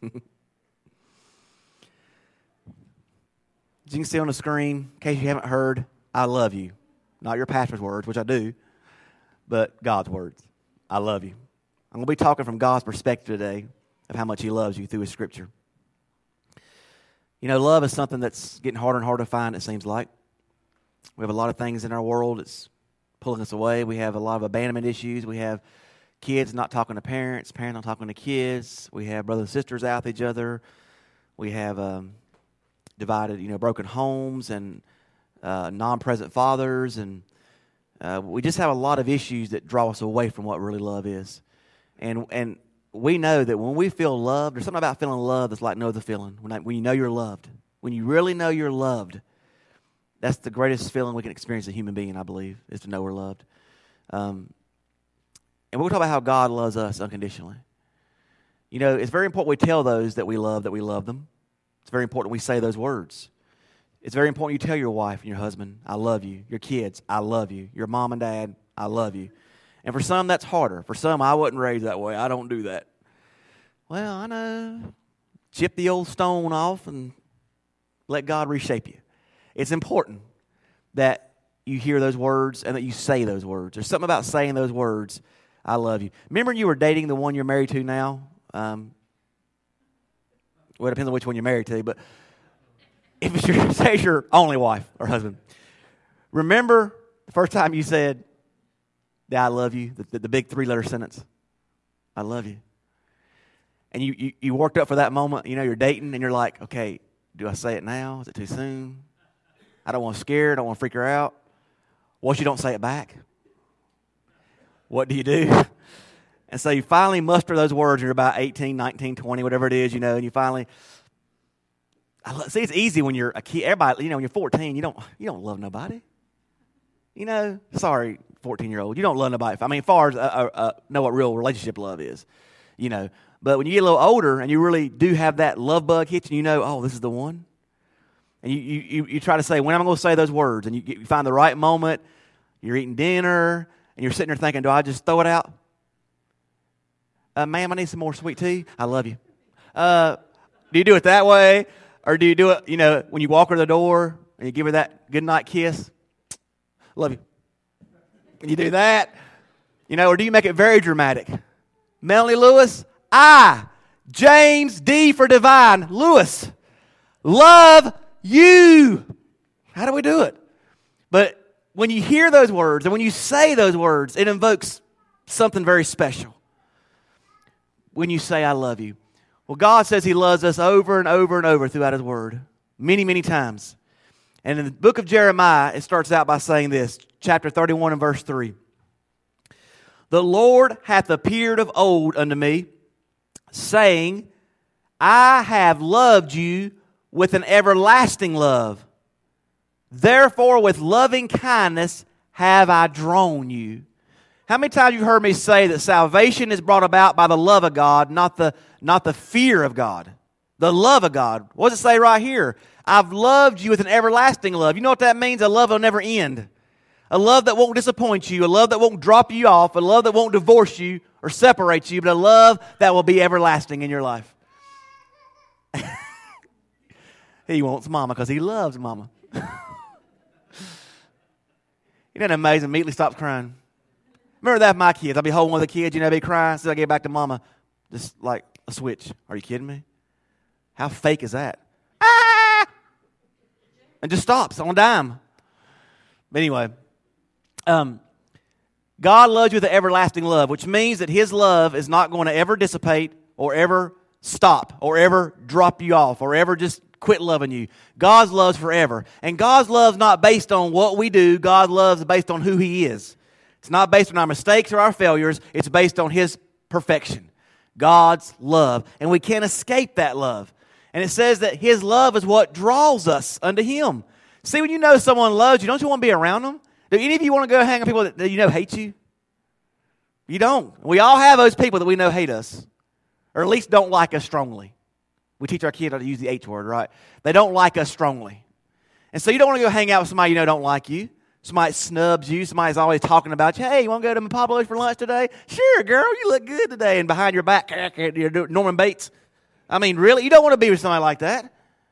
As you can see on the screen, in case you haven't heard, I love you. Not your pastor's words, which I do, but God's words. I love you. I'm going to be talking from God's perspective today of how much He loves you through His Scripture. You know, love is something that's getting harder and harder to find, it seems like. We have a lot of things in our world that's pulling us away. We have a lot of abandonment issues. We have kids not talking to parents, parents not talking to kids. We have brothers and sisters out with each other. We have divided, broken homes and non-present fathers. And we just have a lot of issues that draw us away from what really love is. And we know that when we feel loved, there's something about feeling loved that's like no other feeling. When you know you're loved. When you really know you're loved, that's the greatest feeling we can experience as a human being, I believe, is to know we're loved. And we'll talk about how God loves us unconditionally. You know, it's very important we tell those that we love them. It's very important we say those words. It's very important you tell your wife and your husband, I love you. Your kids, I love you. Your mom and dad, I love you. And for some, that's harder. For some, I wasn't raised that way. I don't do that. Well, I know. Chip the old stone off and let God reshape you. It's important that you hear those words and that you say those words. There's something about saying those words, I love you. Remember you were dating the one you're married to now? Well, it depends on which one you're married to, but if it's say it's your only wife or husband, remember the first time you said, that I love you, the big 3-letter sentence, I love you. And you worked up for that moment, you're dating, and you're like, okay, do I say it now? Is it too soon? I don't want to scare her, I don't want to freak her out. What if you don't say it back? What do you do? And so you finally muster those words, you're about 18, 19, 20, whatever it is, and you finally, see, it's easy when you're a kid. Everybody, when you're 14, you don't love nobody. Sorry, 14-year-old, you don't love nobody. I mean, as far as know what real relationship love is, But when you get a little older and you really do have that love bug hit you, oh, this is the one. And you try to say, when am I going to say those words? And you find the right moment. You're eating dinner and you're sitting there thinking, do I just throw it out? Ma'am, I need some more sweet tea. I love you. Do you do it that way? Or do you do it, when you walk her to the door and you give her that goodnight kiss? Love you. And you do that? Or do you make it very dramatic? Melanie Lewis, I, James D for Divine, Lewis, love you. How do we do it? But when you hear those words and when you say those words, it invokes something very special. When you say, I love you. Well, God says He loves us over and over and over throughout His Word. Many, many times. And in the book of Jeremiah, it starts out by saying this, chapter 31 and verse 3. The Lord hath appeared of old unto me, saying, I have loved you with an everlasting love. Therefore, with loving kindness have I drawn you. How many times have you heard me say that salvation is brought about by the love of God, not the fear of God? The love of God. What does it say right here? I've loved you with an everlasting love. You know what that means? A love that will never end. A love that won't disappoint you. A love that won't drop you off. A love that won't divorce you or separate you. But a love that will be everlasting in your life. He wants mama because he loves mama. Isn't that amazing? Immediately stops crying. Remember that with my kids. I'll be holding one of the kids, be crying. So I get back to mama. Just like a switch. Are you kidding me? How fake is that? Ah! And just stops on a dime. But anyway, God loves you with an everlasting love, which means that His love is not going to ever dissipate or ever stop or ever drop you off or ever just quit loving you. God's love's forever. And God's love's not based on what we do. God's love is based on who He is. It's not based on our mistakes or our failures. It's based on His perfection. God's love. And we can't escape that love. And it says that His love is what draws us unto Him. See, when you know someone loves you, don't you want to be around them? Do any of you want to go hang with people that you know hate you? You don't. We all have those people that we know hate us. Or at least don't like us strongly. We teach our kids how to use the H word, right? They don't like us strongly. And so you don't want to go hang out with somebody you know don't like you. Somebody snubs you. Somebody's always talking about you. Hey, you want to go to Pablo's for lunch today? Sure, girl, you look good today. And behind your back, you're doing Norman Bates. I mean, really? You don't want to be with somebody like that.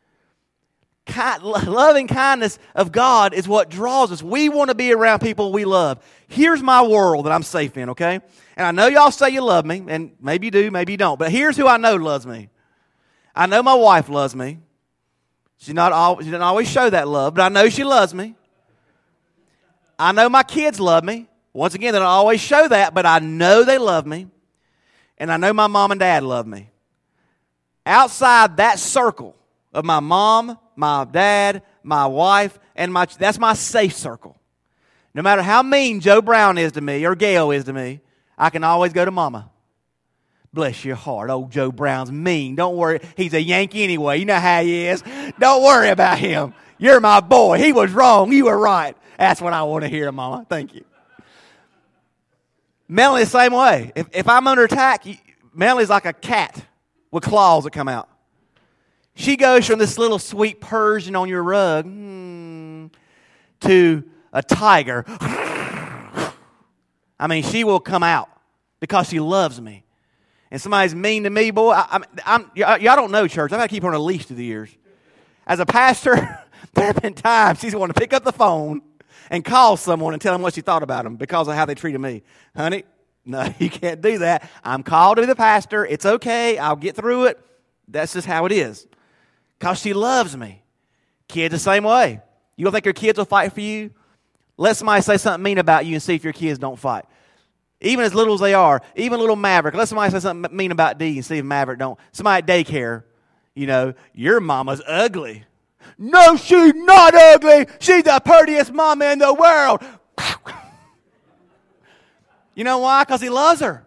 Loving kindness of God is what draws us. We want to be around people we love. Here's my world that I'm safe in, okay? And I know y'all say you love me, and maybe you do, maybe you don't. But here's who I know loves me. I know my wife loves me. She doesn't always show that love, but I know she loves me. I know my kids love me. Once again, they don't always show that, but I know they love me. And I know my mom and dad love me. Outside that circle of my mom, my dad, my wife, and that's my safe circle. No matter how mean Joe Brown is to me or Gail is to me, I can always go to Mama. Bless your heart. Old Joe Brown's mean. Don't worry. He's a Yankee anyway. You know how he is. Don't worry about him. You're my boy. He was wrong. You were right. That's what I want to hear, Mama. Thank you. Melanie the same way. If I'm under attack, Melanie's like a cat with claws that come out. She goes from this little sweet Persian on your rug to a tiger. I mean, she will come out because she loves me. And somebody's mean to me, boy, y'all don't know, church. I've got to keep her on a leash through the years. As a pastor, there have been times she's wanted to pick up the phone and call someone and tell them what she thought about them because of how they treated me. Honey, no, you can't do that. I'm called to be the pastor. It's okay. I'll get through it. That's just how it is. Because she loves me. Kids the same way. You don't think your kids will fight for you? Let somebody say something mean about you and see if your kids don't fight. Even as little as they are, even little Maverick. Let somebody say something mean about Dee and see if Maverick don't. Somebody at daycare, your mama's ugly. No, she's not ugly. She's the prettiest mama in the world. You know why? Because he loves her.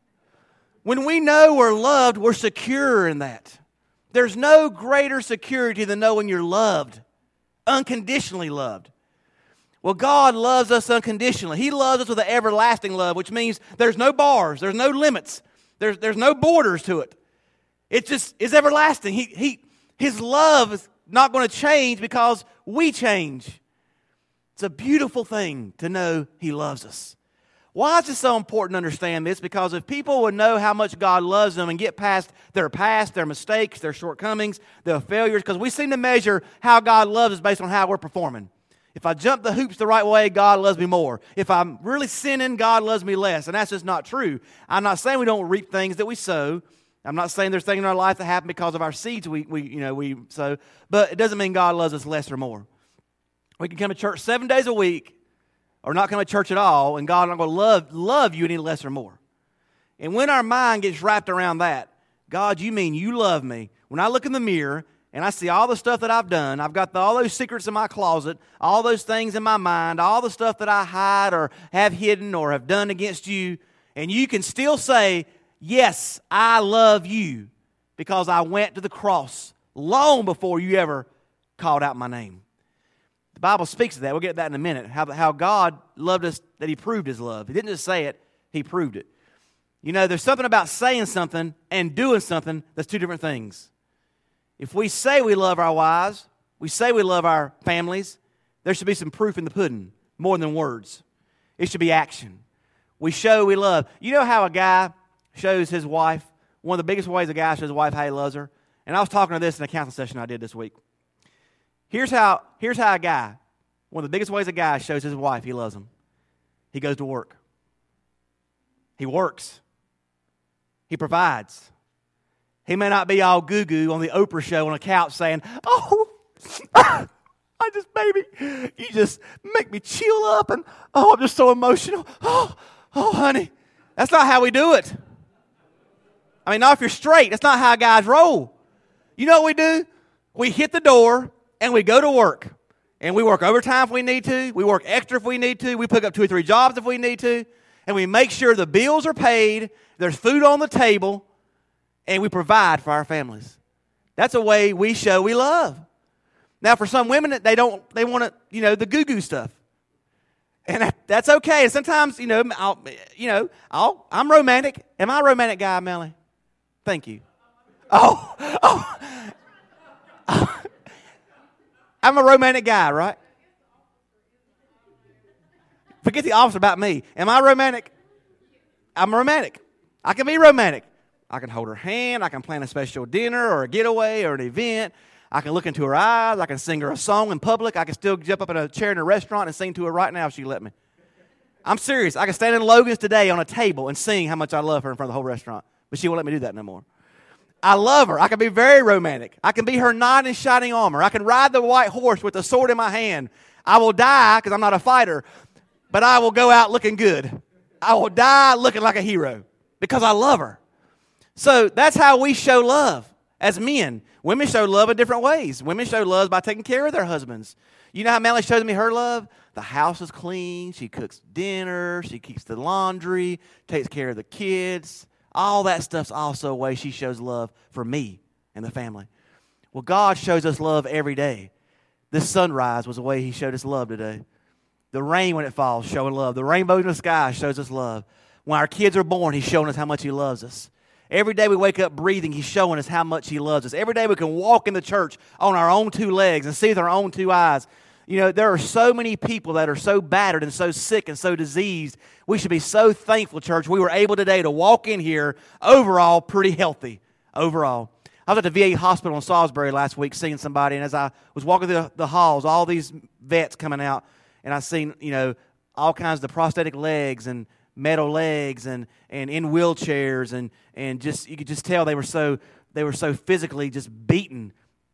When we know we're loved, we're secure in that. There's no greater security than knowing you're loved, unconditionally loved. Well, God loves us unconditionally. He loves us with an everlasting love, which means there's no bars, there's no limits, there's no borders to it. It's everlasting. His love is not going to change because we change. It's a beautiful thing to know He loves us. Why is it so important to understand this? Because if people would know how much God loves them and get past, their mistakes, their shortcomings, their failures, because we seem to measure how God loves us based on how we're performing. If I jump the hoops the right way, God loves me more. If I'm really sinning, God loves me less. And that's just not true. I'm not saying we don't reap things that we sow. I'm not saying there's things in our life that happen because of our seeds we sow. But it doesn't mean God loves us less or more. We can come to church 7 days a week or not come to church at all, and God is not going to love you any less or more. And when our mind gets wrapped around that, God, you mean you love me? When I look in the mirror and I see all the stuff that I've done, I've got all those secrets in my closet, all those things in my mind, all the stuff that I hide or have hidden or have done against you, and you can still say, yes, I love you because I went to the cross long before you ever called out my name. The Bible speaks of that. We'll get to that in a minute, how God loved us, that He proved His love. He didn't just say it, He proved it. There's something about saying something and doing something that's two different things. If we say we love our wives, we say we love our families, there should be some proof in the pudding, more than words. It should be action. We show we love. You know how a guy shows his wife, one of the biggest ways a guy shows his wife how he loves her? And I was talking to this in a counseling session I did this week. Here's how a guy, one of the biggest ways a guy shows his wife he loves him. He goes to work. He works. He provides. He may not be all goo-goo on the Oprah show on a couch saying, baby, you just make me chill up and, I'm just so emotional. Oh, honey. That's not how we do it. I mean, not if you're straight. That's not how guys roll. You know what we do? We hit the door and we go to work. And we work overtime if we need to. We work extra if we need to. We pick up 2 or 3 jobs if we need to. And we make sure the bills are paid, there's food on the table, and we provide for our families. That's a way we show we love. Now, for some women, they want to, the goo-goo stuff. And that's okay. And sometimes, I'm romantic. Am I a romantic guy, Melanie? Thank you. I'm a romantic guy, right? Forget the officer about me. Am I romantic? I'm romantic. I can be romantic. I can hold her hand. I can plan a special dinner or a getaway or an event. I can look into her eyes. I can sing her a song in public. I can still jump up in a chair in a restaurant and sing to her right now if she let me. I'm serious. I can stand in Logan's today on a table and sing how much I love her in front of the whole restaurant. But she won't let me do that no more. I love her. I can be very romantic. I can be her knight in shining armor. I can ride the white horse with the sword in my hand. I will die because I'm not a fighter, but I will go out looking good. I will die looking like a hero because I love her. So that's how we show love as men. Women show love in different ways. Women show love by taking care of their husbands. You know how Melanie shows me her love? The house is clean. She cooks dinner. She keeps the laundry, takes care of the kids. All that stuff's also a way she shows love for me and the family. Well, God shows us love every day. This sunrise was the way He showed us love today. The rain when it falls, showing love. The rainbow in the sky shows us love. When our kids are born, He's showing us how much He loves us. Every day we wake up breathing, He's showing us how much He loves us. Every day we can walk in the church on our own two legs and see with our own two eyes. You know, there are so many people that are so battered and so sick and so diseased. We should be so thankful, church. We were able today to walk in here overall pretty healthy, overall. I was at the VA hospital in Salisbury last week seeing somebody, and as I was walking through the halls, all these vets coming out, and I seen, you know, all kinds of the prosthetic legs and metal legs and in wheelchairs, and just you could just tell they were so physically just beaten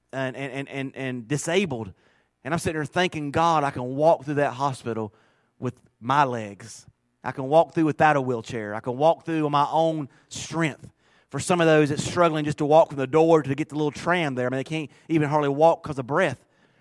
and disabled. And I'm sitting there thanking God I can walk through that hospital with my legs. I can walk through without a wheelchair. I can walk through on my own strength. For some of those that's struggling just to walk from the door to get the little tram there, I mean, they can't even hardly walk because of breath.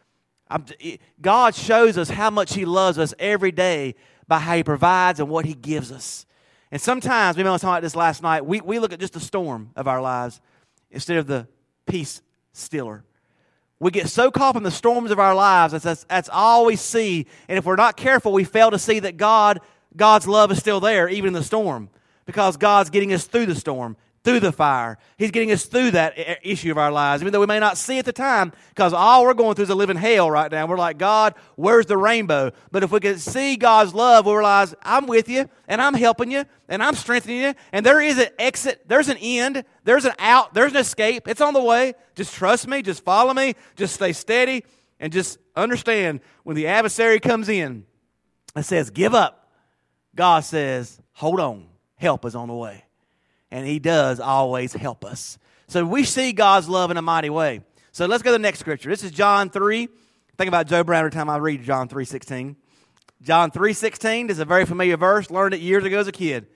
God shows us how much He loves us every day by how He provides and what He gives us. And sometimes, we were talking about this last night, we look at just the storm of our lives instead of the peace stiller. We get so caught up in the storms of our lives, that's all we see. And if we're not careful, we fail to see that God's love is still there, even in the storm, because God's getting us through the storm, through the fire. He's getting us through that issue of our lives, even though we may not see at the time, because all we're going through is a living hell right now. We're like, God, where's the rainbow? But if we can see God's love, we'll realize, I'm with you, and I'm helping you, and I'm strengthening you, and there is an exit, there's an end, there's an out, there's an escape. It's on the way. Just trust me, just follow me, just stay steady, and just understand when the adversary comes in and says, give up, God says, hold on, help is on the way. And He does always help us. So we see God's love in a mighty way. So let's go to the next scripture. This is John 3. Think about Joe Brown every time I read John 3:16. John 3:16 is a very familiar verse. Learned it years ago as a kid.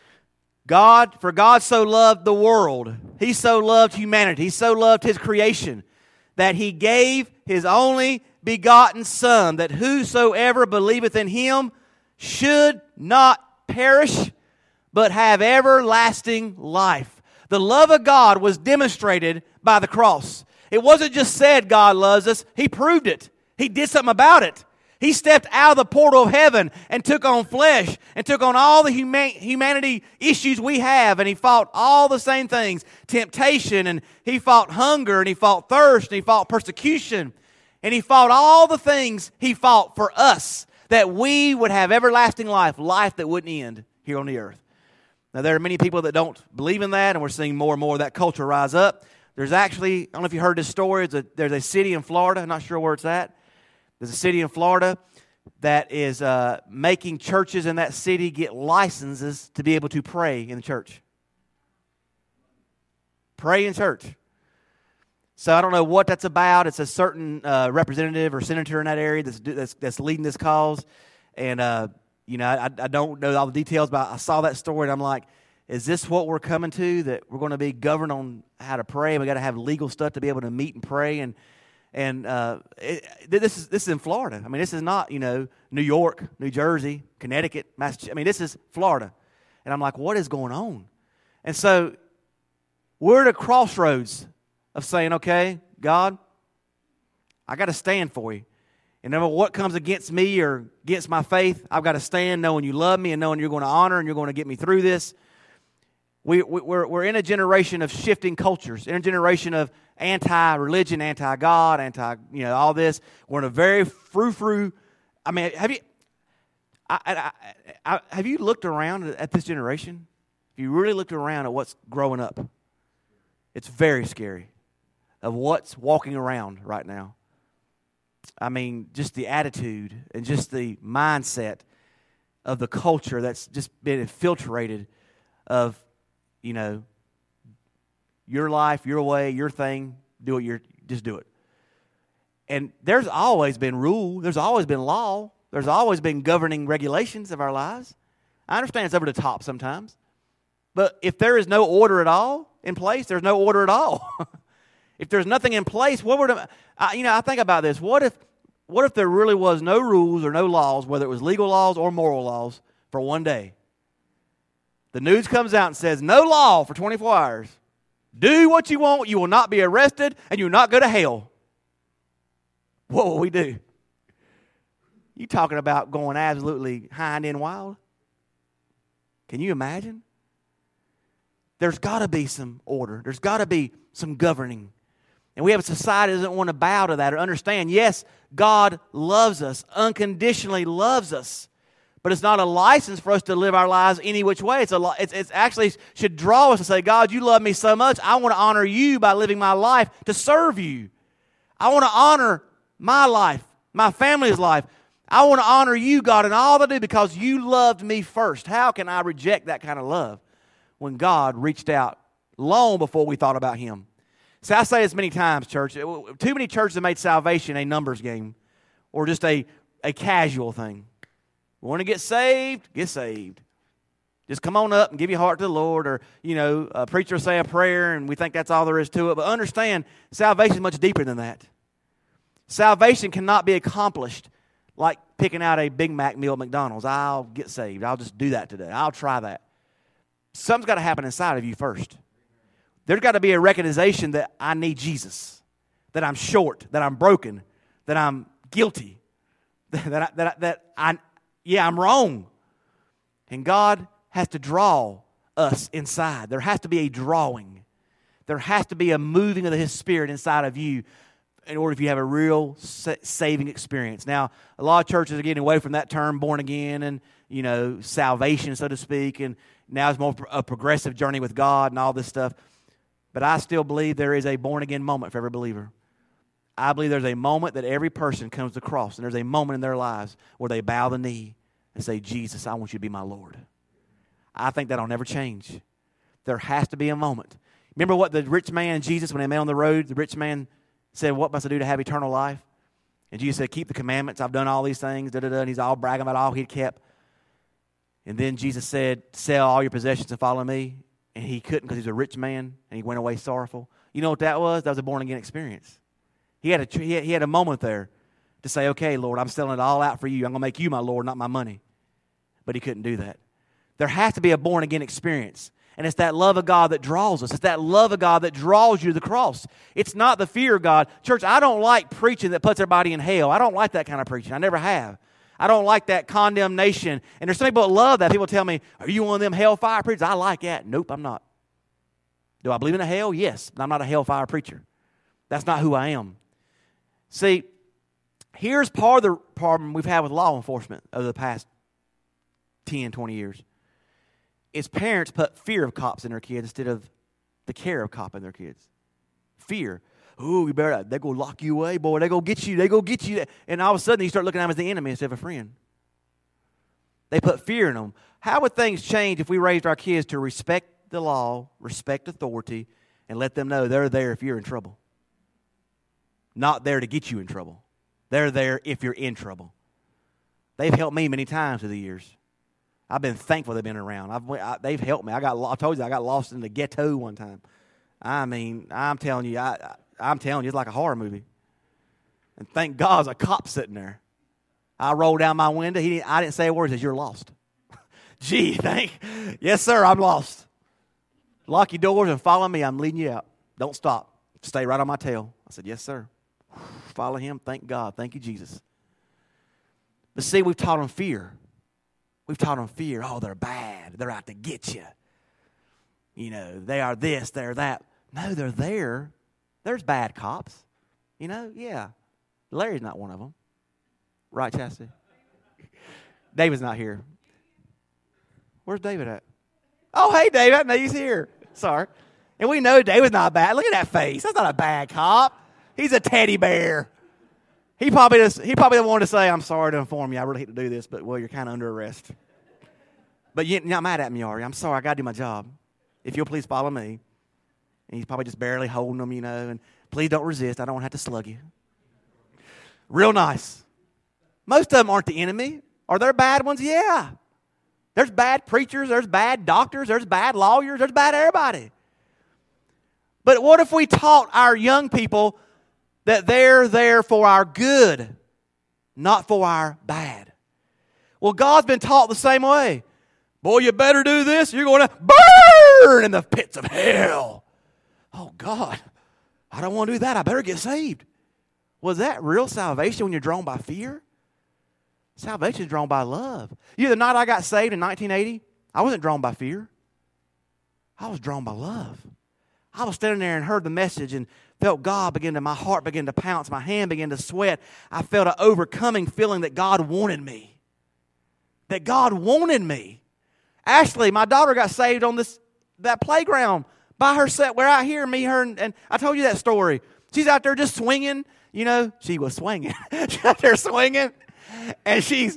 For God so loved the world. He so loved humanity. He so loved His creation that He gave His only begotten Son, that whosoever believeth in Him should not perish, but have everlasting life. The love of God was demonstrated by the cross. It wasn't just said God loves us. He proved it. He did something about it. He stepped out of the portal of heaven and took on flesh and took on all the humanity issues we have, and He fought all the same things, temptation, and He fought hunger, and He fought thirst, and He fought persecution, and He fought all the things He fought for us, that we would have everlasting life, life that wouldn't end here on the earth. Now, there are many people that don't believe in that, and we're seeing more and more of that culture rise up. There's actually, I don't know if you heard this story, there's a city in Florida, I'm not sure where it's at. There's a city in Florida that is making churches in that city get licenses to be able to pray in the church. Pray in church. So I don't know what that's about. It's a certain representative or senator in that area that's leading this cause. And I don't know all the details, but I saw that story, and I'm like, is this what we're coming to, that we're going to be governed on how to pray? We got to have legal stuff to be able to meet and pray, and this is in Florida. I mean, this is not, New York, New Jersey, Connecticut, Massachusetts. I mean, this is Florida. And I'm like, what is going on? And so we're at a crossroads of saying, okay, God, I got to stand for you. And no matter what comes against me or against my faith, I've got to stand knowing you love me and knowing you're going to honor and you're going to get me through this. We're in a generation of shifting cultures, in a generation of anti-religion, anti-God, all this. We're in a very frou-frou. I mean, have you looked around at this generation? If you really look around at what's growing up, it's very scary of what's walking around right now. I mean, just the attitude and just the mindset of the culture that's just been infiltrated of, you know, your life, your way, your thing, just do it. And there's always been rule. There's always been law. There's always been governing regulations of our lives. I understand it's over the top sometimes. But if there is no order at all in place, there's no order at all. If there's nothing in place, I think about this. What if there really was no rules or no laws, whether it was legal laws or moral laws, for one day? The news comes out and says, no law for 24 hours. Do what you want. You will not be arrested, and you will not go to hell. What will we do? You talking about going absolutely hind end wild? Can you imagine? There's got to be some order. There's got to be some governing. And we have a society that doesn't want to bow to that or understand, yes, God loves us, unconditionally loves us. But it's not a license for us to live our lives any which way. It's actually should draw us to say, God, you love me so much, I want to honor you by living my life to serve you. I want to honor my life, my family's life. I want to honor you, God, in all that I do because you loved me first. How can I reject that kind of love when God reached out long before we thought about Him? See, I say this many times, church. Too many churches have made salvation a numbers game or just a casual thing. Want to get saved? Get saved. Just come on up and give your heart to the Lord, or, a preacher say a prayer and we think that's all there is to it. But understand, salvation is much deeper than that. Salvation cannot be accomplished like picking out a Big Mac meal at McDonald's. I'll get saved. I'll just do that today. I'll try that. Something's got to happen inside of you first. There's got to be a recognition that I need Jesus, that I'm short, that I'm broken, that I'm guilty, I'm wrong. And God has to draw us inside. There has to be a drawing. There has to be a moving of His Spirit inside of you in order for you to have a real saving experience. Now, a lot of churches are getting away from that term, born again, and, salvation, so to speak, and now it's more a progressive journey with God and all this stuff. But I still believe there is a born-again moment for every believer. I believe there's a moment that every person comes across, and there's a moment in their lives where they bow the knee and say, Jesus, I want you to be my Lord. I think that'll never change. There has to be a moment. Remember what the rich man and Jesus, when they met on the road, the rich man said, what must I do to have eternal life? And Jesus said, keep the commandments. I've done all these things. And he's all bragging about all he'd kept. And then Jesus said, sell all your possessions and follow me. And he couldn't because he was a rich man, and he went away sorrowful. You know what that was? That was a born-again experience. He had a moment there to say, okay, Lord, I'm selling it all out for you. I'm going to make you my Lord, not my money. But he couldn't do that. There has to be a born-again experience. And it's that love of God that draws us. It's that love of God that draws you to the cross. It's not the fear of God. Church, I don't like preaching that puts everybody in hell. I don't like that kind of preaching. I never have. I don't like that condemnation. And there's some people that love that. People tell me, are you one of them hellfire preachers? I like that. Nope, I'm not. Do I believe in a hell? Yes, but I'm not a hellfire preacher. That's not who I am. See, here's part of the problem we've had with law enforcement over the past 10, 20 years. Is parents put fear of cops in their kids instead of the care of cop in their kids. Fear. Ooh, you better, they're going to lock you away, boy. They're going to get you. They're going to get you. And all of a sudden, you start looking at them as the enemy instead of a friend. They put fear in them. How would things change if we raised our kids to respect the law, respect authority, and let them know they're there if you're in trouble? Not there to get you in trouble. They're there if you're in trouble. They've helped me many times through the years. I've been thankful they've been around. They've helped me. I told you I got lost in the ghetto one time. I mean, I'm telling you, it's like a horror movie. And thank God there's a cop sitting there. I rolled down my window. I didn't say a word. He says, you're lost. Gee, yes, sir, I'm lost. Lock your doors and follow me. I'm leading you out. Don't stop. Stay right on my tail. I said, yes, sir. Follow him. Thank God. Thank you, Jesus. But see, we've taught them fear. We've taught them fear. Oh, they're bad. They're out to get you. They are this, they're that. No, they're there. There's bad cops. Yeah. Larry's not one of them. Right, Chastity? David's not here. Where's David at? Oh, hey, David, I know he's here. Sorry. And we know David's not bad. Look at that face. That's not a bad cop. He's a teddy bear. He probably wanted to say, I'm sorry to inform you. I really hate to do this, but, well, you're kind of under arrest. But you're not mad at me, are you? I'm sorry. I got to do my job. If you'll please follow me. And he's probably just barely holding them, and please don't resist. I don't want to have to slug you. Real nice. Most of them aren't the enemy. Are there bad ones? Yeah. There's bad preachers. There's bad doctors. There's bad lawyers. There's bad everybody. But what if we taught our young people that they're there for our good, not for our bad? Well, God's been taught the same way. Boy, you better do this. You're going to burn in the pits of hell. Oh, God, I don't want to do that. I better get saved. Was that real salvation when you're drawn by fear? Salvation is drawn by love. The night I got saved in 1980, I wasn't drawn by fear. I was drawn by love. I was standing there and heard the message and felt God my heart begin to pounce, my hand began to sweat. I felt an overcoming feeling that God wanted me. That God wanted me. Ashley, my daughter, got saved on that playground by herself. We're out here, her, and I told you that story. She's out there just swinging. She was swinging. She's out there swinging. And she's,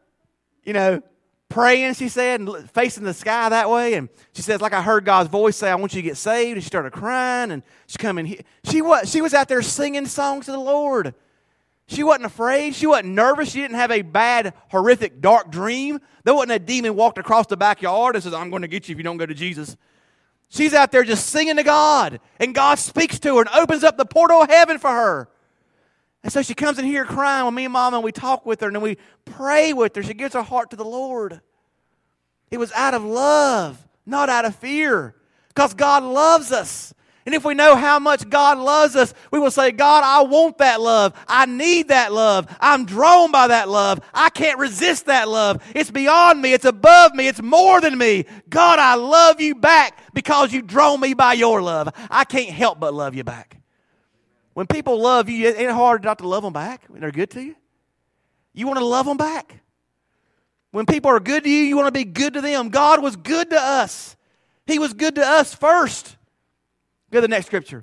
praying, she said, and facing the sky that way. And she says, like I heard God's voice say, I want you to get saved. And she started crying. And she come in here. She was out there singing songs to the Lord. She wasn't afraid. She wasn't nervous. She didn't have a bad, horrific, dark dream. There wasn't a demon walked across the backyard and says, I'm going to get you if you don't go to Jesus. She's out there just singing to God. And God speaks to her and opens up the portal of heaven for her. And so she comes in here crying with me and Mom, and we talk with her, and then we pray with her. She gives her heart to the Lord. It was out of love, not out of fear, because God loves us. And if we know how much God loves us, we will say, God, I want that love. I need that love. I'm drawn by that love. I can't resist that love. It's beyond me. It's above me. It's more than me. God, I love you back because you've drawn me by your love. I can't help but love you back. When people love you, it ain't hard not to love them back when they're good to you. You want to love them back. When people are good to you, you want to be good to them. God was good to us. He was good to us first. Go to the next scripture.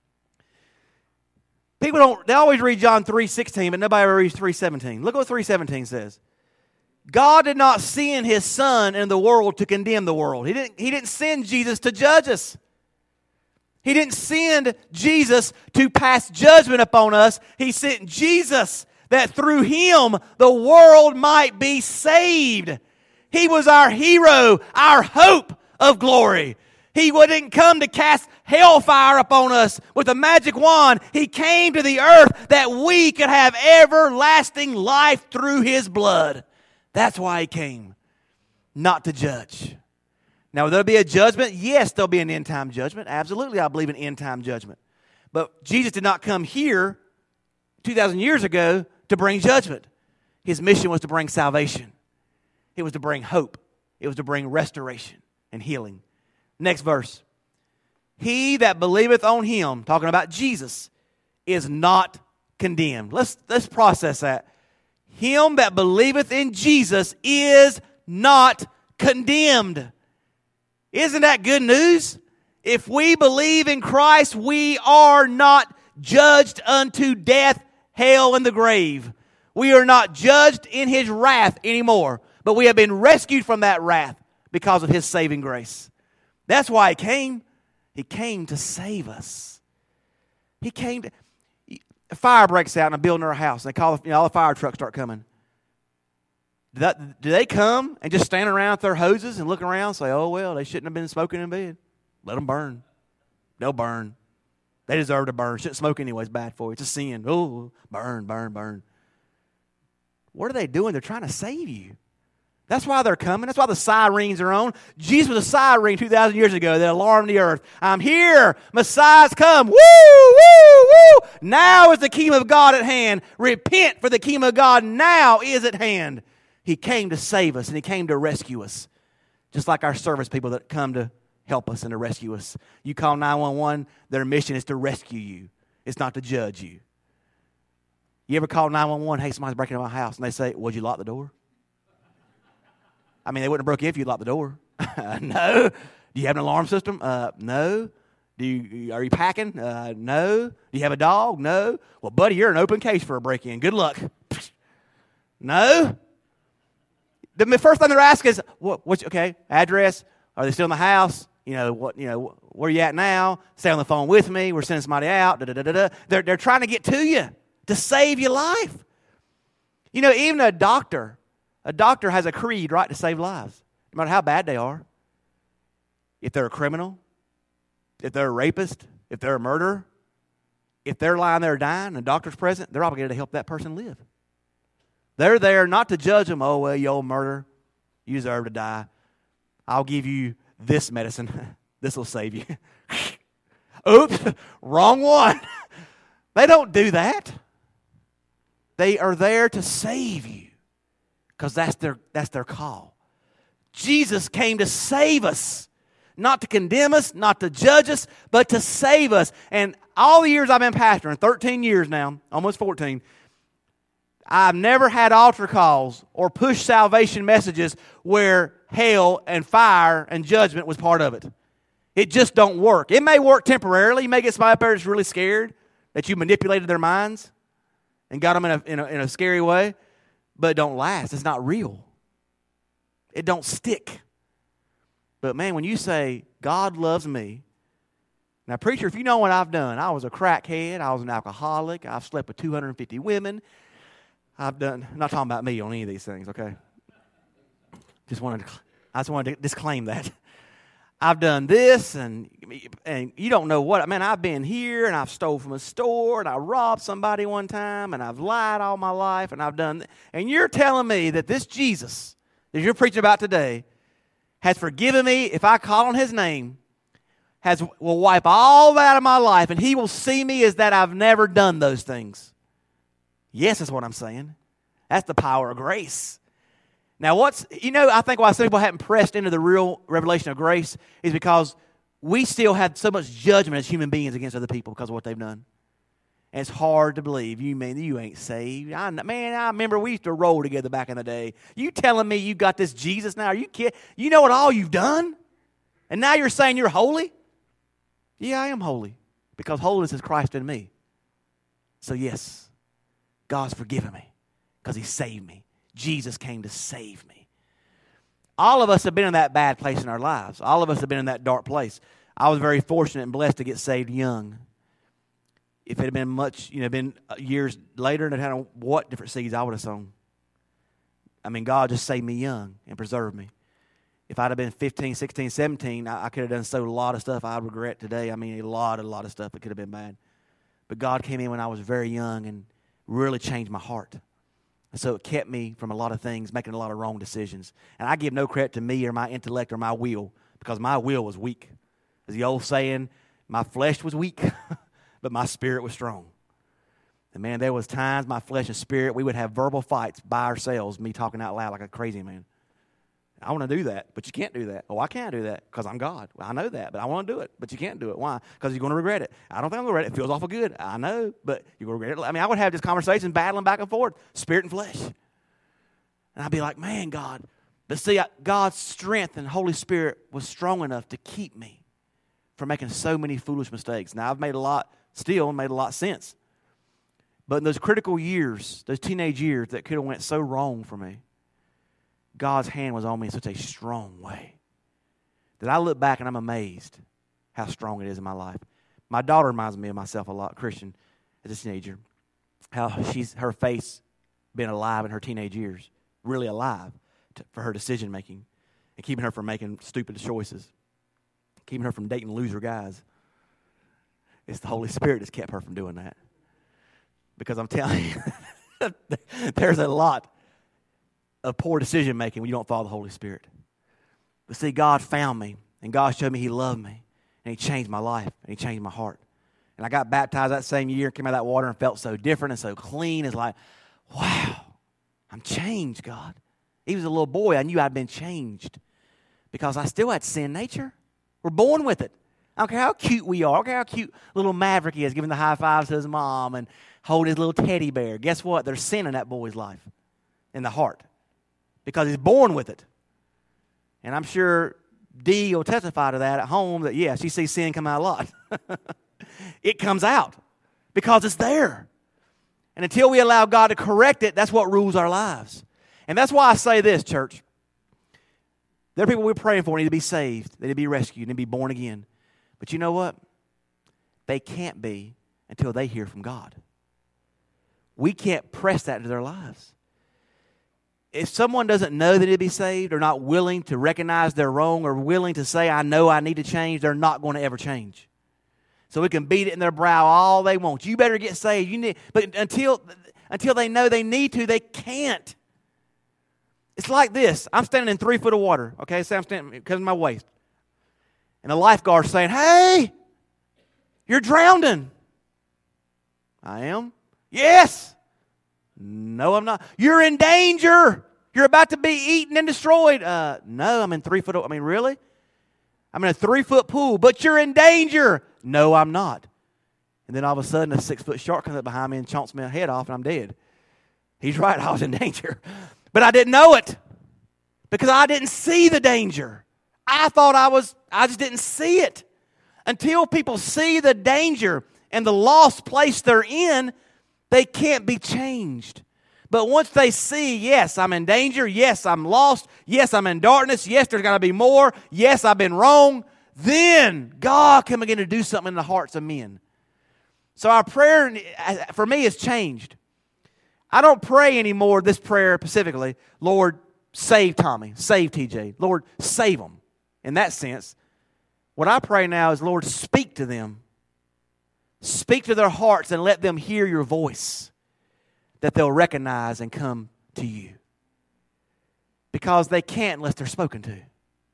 They always read John 3:16, but nobody ever reads 3:17. Look what 3:17 says. God did not send His Son into the world to condemn the world. He didn't send Jesus to judge us. He didn't send Jesus to pass judgment upon us. He sent Jesus that through Him the world might be saved. He was our hero, our hope of glory. He didn't come to cast hellfire upon us with a magic wand. He came to the earth that we could have everlasting life through His blood. That's why He came, not to judge. Now, will there be a judgment? Yes, there'll be an end-time judgment. Absolutely, I believe in end-time judgment. But Jesus did not come here 2,000 years ago to bring judgment. His mission was to bring salvation. It was to bring hope. It was to bring restoration and healing. Next verse. He that believeth on Him, talking about Jesus, is not condemned. Let's process that. Him that believeth in Jesus is not condemned. Isn't that good news? If we believe in Christ, we are not judged unto death, hell, and the grave. We are not judged in His wrath anymore, but we have been rescued from that wrath because of His saving grace. That's why He came. He came to save us. He came to... A fire breaks out in a building or a house, and they call all the fire trucks start coming. Do they come and just stand around with their hoses and look around and say, oh, well, they shouldn't have been smoking in bed. Let them burn. They'll burn. They deserve to burn. Shouldn't smoke anyway. It's bad for you. It's a sin. Oh, burn, burn, burn. What are they doing? They're trying to save you. That's why they're coming. That's why the sirens are on. Jesus was a siren 2,000 years ago that alarmed the earth. I'm here. Messiah's come. Woo, woo, woo. Now is the kingdom of God at hand. Repent, for the kingdom of God now is at hand. He came to save us, and He came to rescue us. Just like our service people that come to help us and to rescue us. You call 911, their mission is to rescue you. It's not to judge you. You ever call 911, hey, somebody's breaking into my house, and they say, would you lock the door? I mean, they wouldn't have broke you if you locked the door. No. Do you have an alarm system? No. Are you packing? No. Do you have a dog? No. Well, buddy, you're an open case for a break-in. Good luck. No. The first thing they're asking is, okay, address? Are they still in the house? Where you at now? Stay on the phone with me. We're sending somebody out. They're trying to get to you to save your life. Even a doctor has a creed, right, to save lives, no matter how bad they are. If they're a criminal, if they're a rapist, if they're a murderer, if they're lying there dying and the doctor's present, they're obligated to help that person live. They're there not to judge them. Oh, well, you old murderer, you deserve to die. I'll give you this medicine. This will save you. Oops, wrong one. They don't do that. They are there to save you because that's their call. Jesus came to save us, not to condemn us, not to judge us, but to save us. And all the years I've been pastoring, 13 years now, almost 14, I've never had altar calls or push salvation messages where hell and fire and judgment was part of it. It just don't work. It may work temporarily. You may get somebody up there that's really scared that you manipulated their minds and got them in a scary way, but it don't last. It's not real. It don't stick. But man, when you say, God loves me, now preacher, if you know what I've done, I was a crackhead, I was an alcoholic, I've slept with 250 women, I'm not talking about me on any of these things, okay? I just wanted to disclaim that. I've done this, and you don't know what. Man, I've been here, and I've stole from a store, and I robbed somebody one time, and I've lied all my life, and I've done. And you're telling me that this Jesus that you're preaching about today has forgiven me if I call on His name, will wipe all that out of my life, and He will see me as that I've never done those things. Yes, that's what I'm saying. That's the power of grace. Now, I think why some people haven't pressed into the real revelation of grace is because we still have so much judgment as human beings against other people because of what they've done. And it's hard to believe. You ain't saved. I remember we used to roll together back in the day. You telling me you got this Jesus now? Are you kidding? You know what all you've done? And now you're saying you're holy? Yeah, I am holy because holiness is Christ in me. So yes, God's forgiven me because He saved me. Jesus came to save me. All of us have been in that bad place in our lives. All of us have been in that dark place. I was very fortunate and blessed to get saved young. If it had been been years later, and it had what different seeds I would have sown. I mean, God just saved me young and preserved me. If I'd have been 15, 16, 17, I could have done a lot of stuff I regret today. I mean, a lot of stuff that could have been bad. But God came in when I was very young and really changed my heart. And so it kept me from a lot of things, making a lot of wrong decisions. And I give no credit to me or my intellect or my will because my will was weak. As the old saying, my flesh was weak, but my spirit was strong. And man, there was times my flesh and spirit, we would have verbal fights by ourselves, me talking out loud like a crazy man. I want to do that, but you can't do that. Oh, I can't do that because I'm God. Well, I know that, but I want to do it, but you can't do it. Why? Because you're going to regret it. I don't think I'm going to regret it. It feels awful good. I know, but you're going to regret it. I mean, I would have this conversation battling back and forth, spirit and flesh. And I'd be like, man, God. But see, God's strength and Holy Spirit was strong enough to keep me from making so many foolish mistakes. Now, I've made a lot since. But in those critical years, those teenage years that could have went so wrong for me, God's hand was on me in such a strong way that I look back and I'm amazed how strong it is in my life. My daughter reminds me of myself a lot, Christian, as a teenager, how her faith's been alive in her teenage years, really alive for her decision making and keeping her from making stupid choices, keeping her from dating loser guys. It's the Holy Spirit that's kept her from doing that. Because I'm telling you, there's a lot of poor decision making when you don't follow the Holy Spirit. But see, God found me, and God showed me He loved me, and He changed my life, and He changed my heart. And I got baptized that same year, came out of that water, and felt so different and so clean. It's like, wow, I'm changed, God. Even as a little boy, I knew I'd been changed because I still had sin nature. We're born with it. I don't care how cute we are. I don't care how cute little Maverick is, giving the high fives to his mom and holding his little teddy bear. Guess what? There's sin in that boy's life, in the heart, because he's born with it. And I'm sure Dee will testify to that at home that, yeah, she sees sin come out a lot. It comes out because it's there. And until we allow God to correct it, that's what rules our lives. And that's why I say this, church. There are people we're praying for who need to be saved. They need to be rescued. They need to be born again. But you know what? They can't be until they hear from God. We can't press that into their lives. If someone doesn't know they need to be saved or not willing to recognize they're wrong or willing to say, I know I need to change, they're not going to ever change. So we can beat it in their brow all they want. You better get saved. But until they know they need to, they can't. It's like this. I'm standing in 3 foot of water. Okay, say I'm standing because of my waist. And the lifeguard's saying, hey, you're drowning. I am? Yes. No, I'm not. You're in danger. You're about to be eaten and destroyed. No, I'm in 3 foot. Really? I'm in a 3 foot pool, but you're in danger. No, I'm not. And then all of a sudden, a 6 foot shark comes up behind me and chomps my head off, and I'm dead. He's right. I was in danger. But I didn't know it because I didn't see the danger. I thought I just didn't see it. Until people see the danger and the lost place they're in, they can't be changed. But once they see, yes, I'm in danger. Yes, I'm lost. Yes, I'm in darkness. Yes, there's got to be more. Yes, I've been wrong. Then God can begin to do something in the hearts of men. So our prayer for me has changed. I don't pray anymore this prayer specifically, Lord, save Tommy, save TJ. Lord, save them. In that sense, what I pray now is, Lord, speak to them. Speak to their hearts and let them hear your voice that they'll recognize and come to you. Because they can't unless they're spoken to.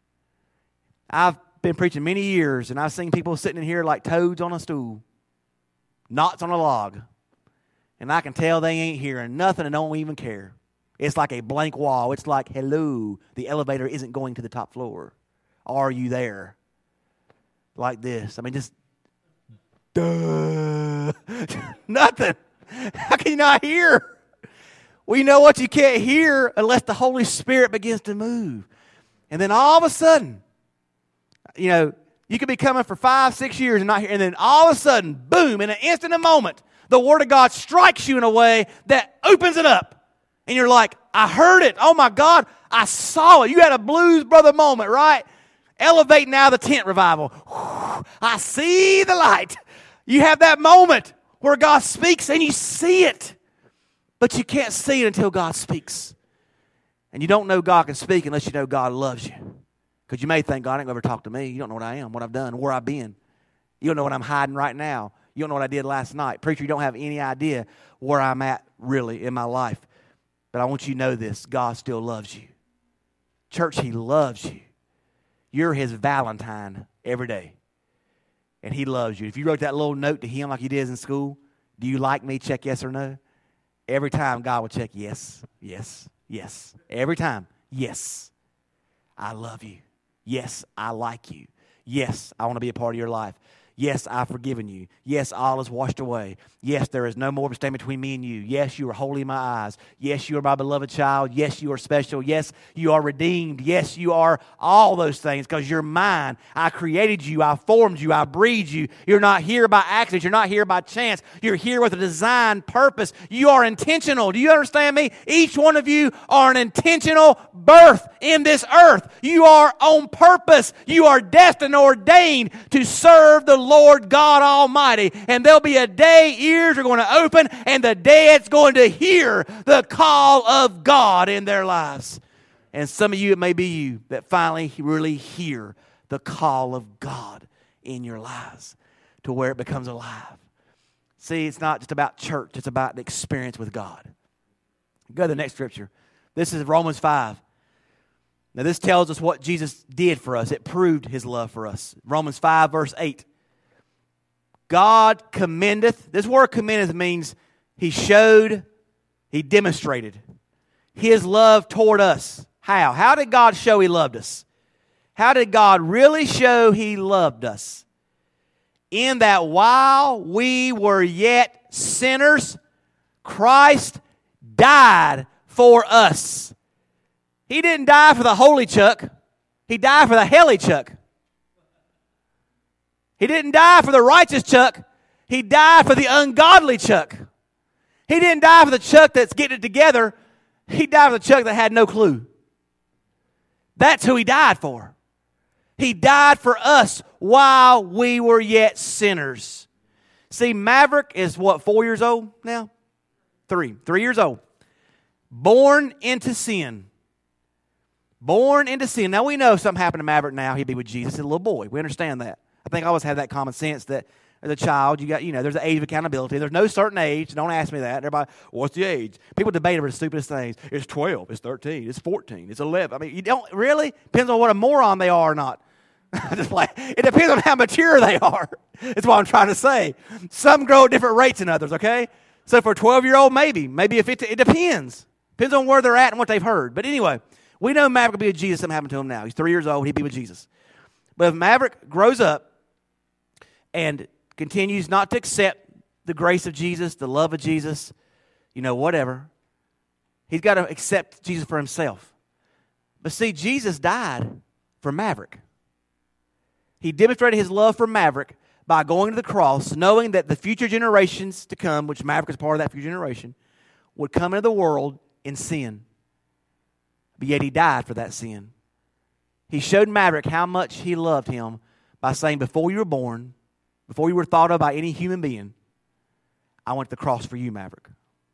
I've been preaching many years, and I've seen people sitting in here like toads on a stool, knots on a log. And I can tell they ain't hearing nothing and don't even care. It's like a blank wall. It's like, hello, the elevator isn't going to the top floor. Are you there? Like this. Just, duh. Nothing. How can you not hear? Well, you know what? You can't hear unless the Holy Spirit begins to move. And then all of a sudden, you could be coming for 5-6 years and not hear. And then all of a sudden, boom, in an instant, a moment, the Word of God strikes you in a way that opens it up. And you're like, I heard it. Oh, my God, I saw it. You had a Blues Brother moment, right? Elevate now the tent revival. Whew, I see the light. You have that moment where God speaks and you see it. But you can't see it until God speaks. And you don't know God can speak unless you know God loves you. Because you may think, God ain't going to ever talk to me. You don't know what I am, what I've done, where I've been. You don't know what I'm hiding right now. You don't know what I did last night. Preacher, you don't have any idea where I'm at really in my life. But I want you to know this. God still loves you. Church, He loves you. You're His Valentine every day. And He loves you. If you wrote that little note to Him like you did in school, do you like me? Check yes or no. Every time God will check yes, yes, yes. Every time, yes, I love you. Yes, I like you. Yes, I want to be a part of your life. Yes, I've forgiven you. Yes, all is washed away. Yes, there is no more mistake between me and you. Yes, you are holy in my eyes. Yes, you are my beloved child. Yes, you are special. Yes, you are redeemed. Yes, you are all those things because you're mine. I created you. I formed you. I breathed you. You're not here by accident. You're not here by chance. You're here with a design purpose. You are intentional. Do you understand me? Each one of you are an intentional birth in this earth. You are on purpose. You are destined, ordained to serve the Lord God Almighty. And there'll be a day ears are going to open and the dead's going to hear the call of God in their lives. And some of you, it may be you, that finally really hear the call of God in your lives to where it becomes alive. See, it's not just about church. It's about the experience with God. Go to the next scripture. This is Romans 5. Now, this tells us what Jesus did for us. It proved His love for us. Romans 5, verse 8. God commendeth. This word commendeth means He showed, He demonstrated His love toward us. How? How did God show He loved us? How did God really show He loved us? In that while we were yet sinners, Christ died for us. He didn't die for the holy Chuck. He died for the helly Chuck. He didn't die for the righteous Chuck. He died for the ungodly Chuck. He didn't die for the Chuck that's getting it together. He died for the Chuck that had no clue. That's who he died for. He died for us while we were yet sinners. See, Maverick is what, 4 years old now? 3 years old. Born into sin. Born into sin. Now we know something happened to Maverick now. He'd be with Jesus as a little boy. We understand that. I think I always had that common sense that as a child, there's an age of accountability. There's no certain age. Don't ask me that. Everybody, what's the age? People debate over the stupidest things. It's 12. It's 13. It's 14. It's 11. I mean, you don't really? Depends on what a moron they are or not. It depends on how mature they are. That's what I'm trying to say. Some grow at different rates than others, okay? So for a 12-year-old, maybe if it depends. Depends on where they're at and what they've heard. But anyway, we know Maverick will be with Jesus. Something happened to him now. He's 3 years old. He'd be with Jesus. But if Maverick grows up and continues not to accept the grace of Jesus, the love of Jesus, whatever, he's got to accept Jesus for himself. But see, Jesus died for Maverick. He demonstrated his love for Maverick by going to the cross, knowing that the future generations to come, which Maverick is part of that future generation, would come into the world in sin. But yet he died for that sin. He showed Maverick how much he loved him by saying, before you were born, before you were thought of by any human being, I went to the cross for you, Maverick.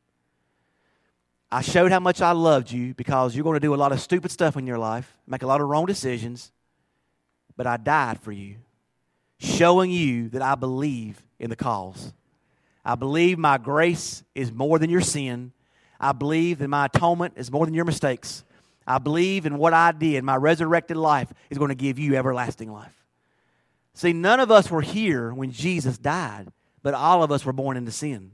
I showed how much I loved you because you're going to do a lot of stupid stuff in your life, make a lot of wrong decisions, but I died for you, showing you that I believe in the cause. I believe my grace is more than your sin. I believe that my atonement is more than your mistakes. I believe in what I did. My resurrected life is going to give you everlasting life. See, none of us were here when Jesus died, but all of us were born into sin.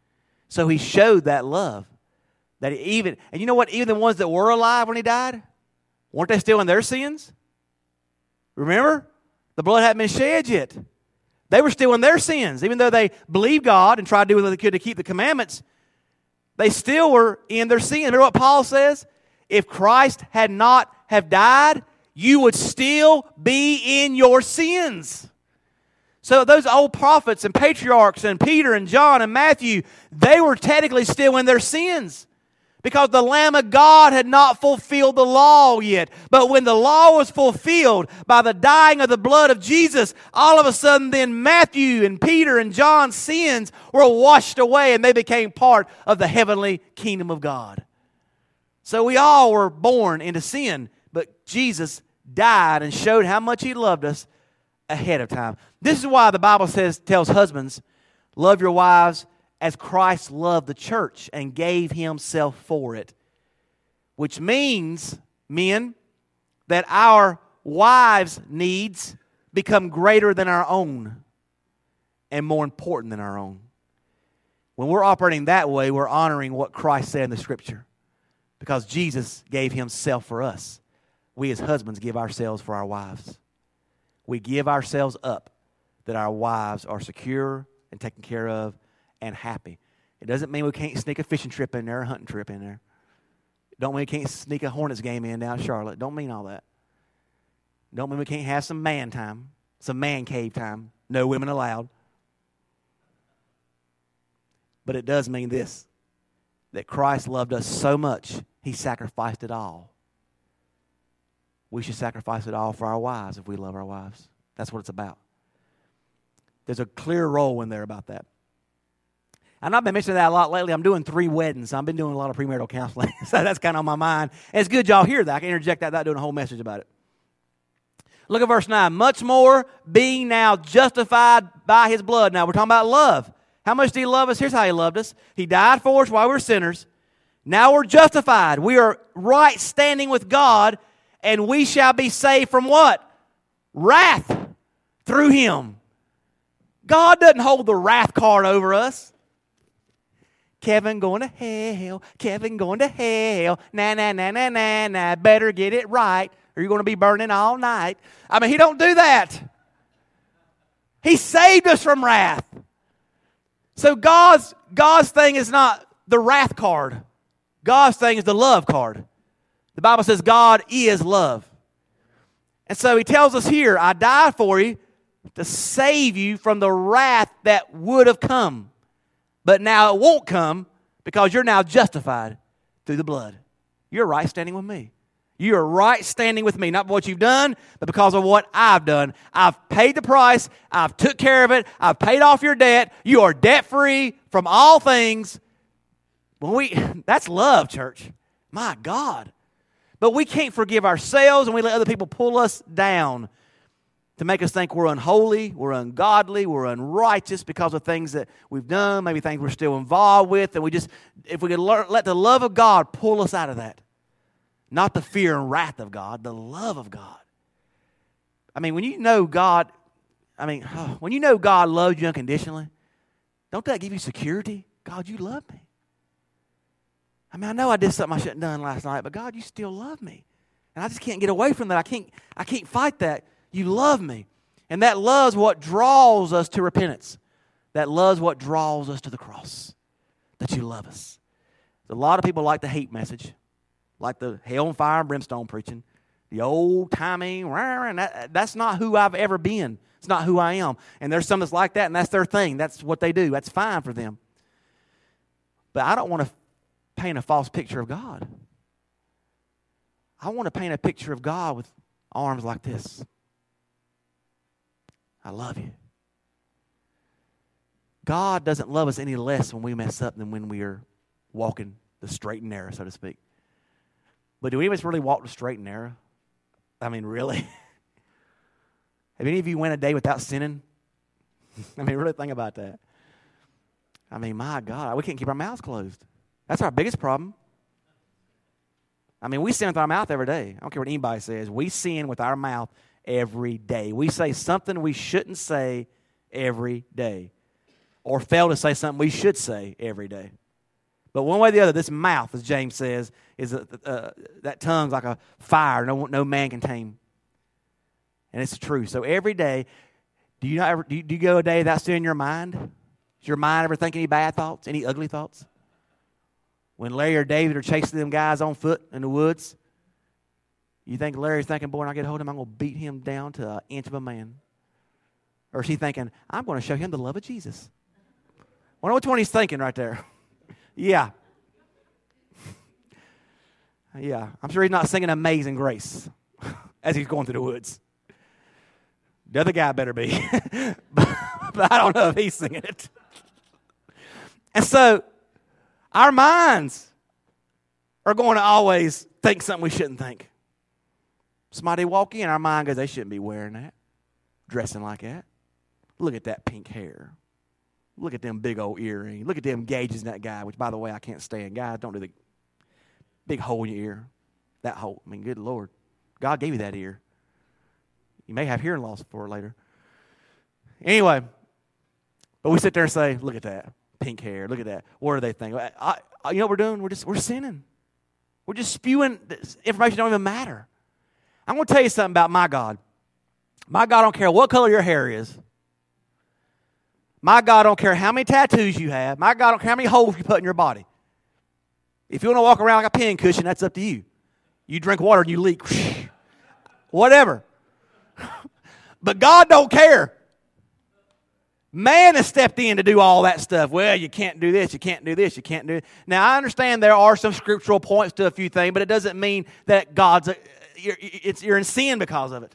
So he showed that love. And you know what? Even the ones that were alive when he died, weren't they still in their sins? Remember? The blood hadn't been shed yet. They were still in their sins. Even though they believed God and tried to do what they could to keep the commandments, they still were in their sin. Remember what Paul says? If Christ had not have died, you would still be in your sins. So those old prophets and patriarchs and Peter and John and Matthew, they were technically still in their sins because the Lamb of God had not fulfilled the law yet. But when the law was fulfilled by the dying of the blood of Jesus, all of a sudden then Matthew and Peter and John's sins were washed away and they became part of the heavenly kingdom of God. So we all were born into sin, but Jesus died and showed how much he loved us ahead of time. This is why the Bible tells husbands, love your wives as Christ loved the church and gave himself for it. Which means, men, that our wives' needs become greater than our own and more important than our own. When we're operating that way, we're honoring what Christ said in the Scripture. Because Jesus gave himself for us. We as husbands give ourselves for our wives. We give ourselves up that our wives are secure and taken care of and happy. It doesn't mean we can't sneak a fishing trip in there, a hunting trip in there. Don't mean we can't sneak a Hornets game in down in Charlotte. Don't mean all that. Don't mean we can't have some man time, some man cave time. No women allowed. But it does mean this, that Christ loved us so much, he sacrificed it all. We should sacrifice it all for our wives if we love our wives. That's what it's about. There's a clear role in there about that. And I've been mentioning that a lot lately. I'm doing 3 weddings. I've been doing a lot of premarital counseling. So that's kind of on my mind. And it's good y'all hear that. I can interject that without doing a whole message about it. Look at verse 9. Much more being now justified by his blood. Now we're talking about love. How much did he love us? Here's how he loved us. He died for us while we were sinners. Now we're justified. We are right standing with God, and we shall be saved from what? Wrath through him. God doesn't hold the wrath card over us. Kevin going to hell. Kevin going to hell. Nah. Better get it right, or you're going to be burning all night. I mean, he don't do that. He saved us from wrath. So God's thing is not the wrath card. God's thing is the love card. The Bible says God is love. And so he tells us here, I died for you to save you from the wrath that would have come. But now it won't come because you're now justified through the blood. You're right standing with me. You are right standing with me, not what you've done, but because of what I've done. I've paid the price. I've took care of it. I've paid off your debt. You are debt-free from all things. That's love, church. My God. But we can't forgive ourselves, and we let other people pull us down to make us think we're unholy, we're ungodly, we're unrighteous because of things that we've done, maybe things we're still involved with, and if we could let the love of God pull us out of that. Not the fear and wrath of God, the love of God. I mean, when you know God loves you unconditionally, don't that give you security? God, you love me. I mean, I know I did something I shouldn't have done last night, but God, you still love me. And I just can't get away from that. I can't fight that. You love me. And that love's what draws us to repentance. That love's what draws us to the cross. That you love us. A lot of people like the hate message, like the hell and fire and brimstone preaching, the old timing, that's not who I've ever been. It's not who I am. And there's some that's like that, and that's their thing. That's what they do. That's fine for them. But I don't want to paint a false picture of God. I want to paint a picture of God with arms like this. I love you. God doesn't love us any less when we mess up than when we are walking the straight and narrow, so to speak. But do any of us really walk the straight and narrow? I mean, really? Have any of you went a day without sinning? I mean, really think about that. I mean, my God, we can't keep our mouths closed. That's our biggest problem. I mean, we sin with our mouth every day. I don't care what anybody says. We sin with our mouth every day. We say something we shouldn't say every day. Or fail to say something we should say every day. But one way or the other, this mouth, as James says, is that tongue's like a fire no man can tame. And it's true. So every day, do you go a day without sin in your mind? Does your mind ever think any bad thoughts, any ugly thoughts? When Larry or David are chasing them guys on foot in the woods, you think Larry's thinking, boy, when I get hold of him, I'm going to beat him down to an inch of a man? Or is he thinking, I'm going to show him the love of Jesus? I wonder which one he's thinking right there. Yeah. Yeah. I'm sure he's not singing Amazing Grace as he's going through the woods. The other guy better be. but I don't know if he's singing it. And so, our minds are going to always think something we shouldn't think. Somebody walk in, our mind goes, they shouldn't be wearing that, dressing like that. Look at that pink hair. Look at them big old earrings. Look at them gauges in that guy, which, by the way, I can't stand. Guys, don't do the big hole in your ear. That hole. I mean, good Lord. God gave you that ear. You may have hearing loss for it later. Anyway, but we sit there and say, look at that. Pink hair. Look at that. What do they think? You know what we're doing? We're sinning. We're just spewing information that don't even matter. I'm going to tell you something about my God. My God don't care what color your hair is. My God don't care how many tattoos you have. My God don't care how many holes you put in your body. If you want to walk around like a pin cushion, that's up to you. You drink water and you leak. Whatever. But God don't care. Man has stepped in to do all that stuff. Well, you can't do this, you can't do this, you can't do it. Now, I understand there are some scriptural points to a few things, but it doesn't mean that you're in sin because of it.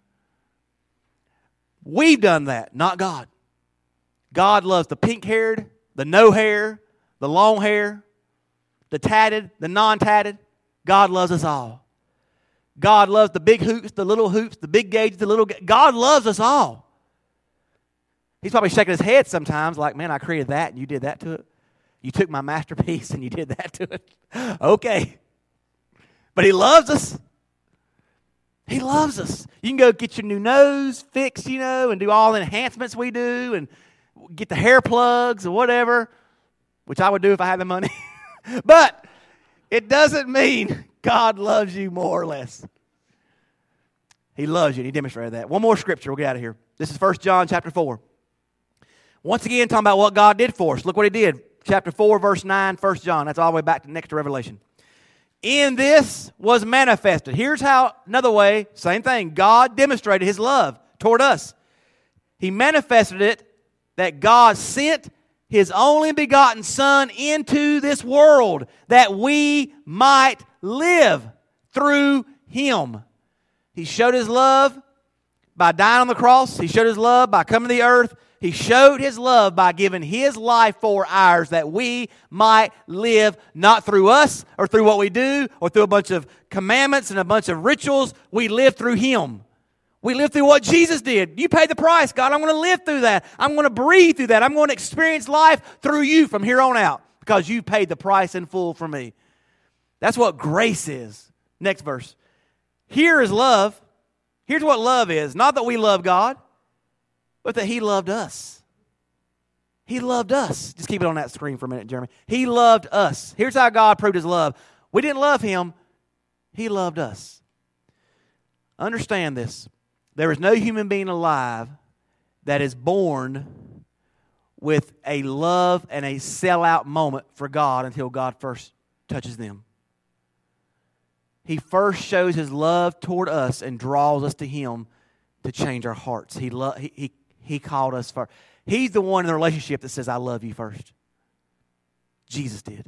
We've done that, not God. God loves the pink-haired, the no hair, the long hair, the tatted, the non-tatted. God loves us all. God loves the big hoops, the little hoops, the big gauges, the little gauges. God loves us all. He's probably shaking his head sometimes like, man, I created that and you did that to it. You took my masterpiece and you did that to it. Okay. But he loves us. He loves us. You can go get your new nose fixed, and do all the enhancements we do and get the hair plugs or whatever, which I would do if I had the money. But it doesn't mean God loves you more or less. He loves you, and he demonstrated that. One more scripture, we'll get out of here. This is 1 John chapter 4. Once again, talking about what God did for us. Look what he did. Chapter 4, verse 9, 1 John. That's all the way back next to Revelation. In this was manifested. Here's how, another way, same thing. God demonstrated His love toward us. He manifested it that God sent His only begotten Son into this world that we might live through Him. He showed His love by dying on the cross. He showed His love by coming to the earth. He showed His love by giving His life for ours that we might live not through us or through what we do or through a bunch of commandments and a bunch of rituals. We live through Him. We live through what Jesus did. You paid the price, God. I'm going to live through that. I'm going to breathe through that. I'm going to experience life through you from here on out because you paid the price in full for me. That's what grace is. Next verse. Here is love. Here's what love is. Not that we love God, but that He loved us. He loved us. Just keep it on that screen for a minute, Jeremy. He loved us. Here's how God proved His love. We didn't love Him. He loved us. Understand this. There is no human being alive that is born with a love and a sellout moment for God until God first touches them. He first shows His love toward us and draws us to Him to change our hearts. He called us first. He's the one in the relationship that says, I love you first. Jesus did.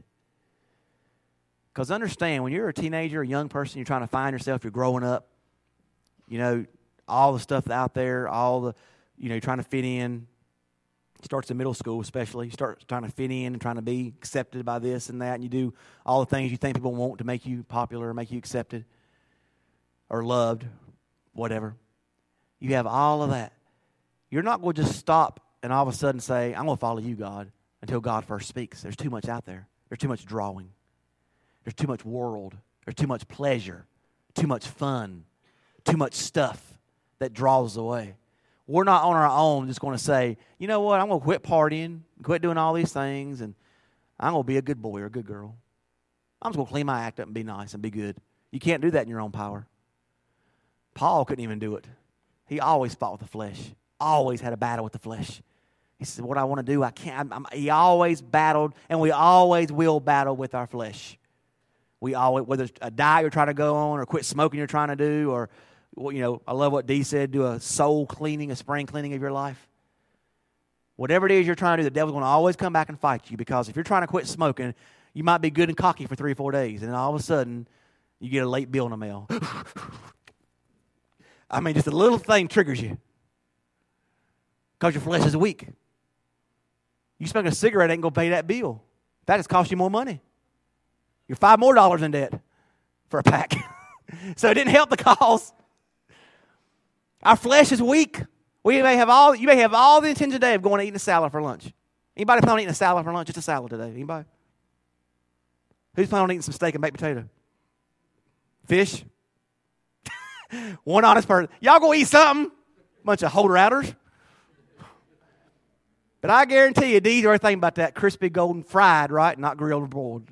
Because understand, when you're a teenager, a young person, you're trying to find yourself, you're growing up, you know, all the stuff out there, you're trying to fit in. It starts in middle school especially. You start trying to fit in and trying to be accepted by this and that, and you do all the things you think people want to make you popular or make you accepted or loved, whatever. You have all of that. You're not going to just stop and all of a sudden say, I'm going to follow you, God, until God first speaks. There's too much out there. There's too much drawing. There's too much world. There's too much pleasure, too much fun, too much stuff that draws away. We're not on our own just going to say, you know what, I'm going to quit partying, quit doing all these things, and I'm going to be a good boy or a good girl. I'm just going to clean my act up and be nice and be good. You can't do that in your own power. Paul couldn't even do it. He always fought with the flesh. Always had a battle with the flesh. He said, what I want to do, I can't. He always battled, and we always will battle with our flesh. We always, whether it's a diet you're trying to go on or quit smoking you're trying to do, or, I love what Dee said, do a soul cleaning, a spring cleaning of your life. Whatever it is you're trying to do, the devil's going to always come back and fight you, because if you're trying to quit smoking, you might be good and cocky for 3 or 4 days, and then all of a sudden, you get a late bill in the mail. I mean, just a little thing triggers you because your flesh is weak. You smoking a cigarette ain't going to pay that bill. That just cost you more money. You're $5 more in debt for a pack. So it didn't help the cause. Our flesh is weak. You may have all the intention today of going and eating a salad for lunch. Anybody plan on eating a salad for lunch? Just a salad today. Anybody? Who's planning on eating some steak and baked potato? Fish? One honest person. Y'all go eat something? Bunch of holder-outers. But I guarantee you, Dee's already thinking about that crispy golden fried, right? Not grilled or broiled.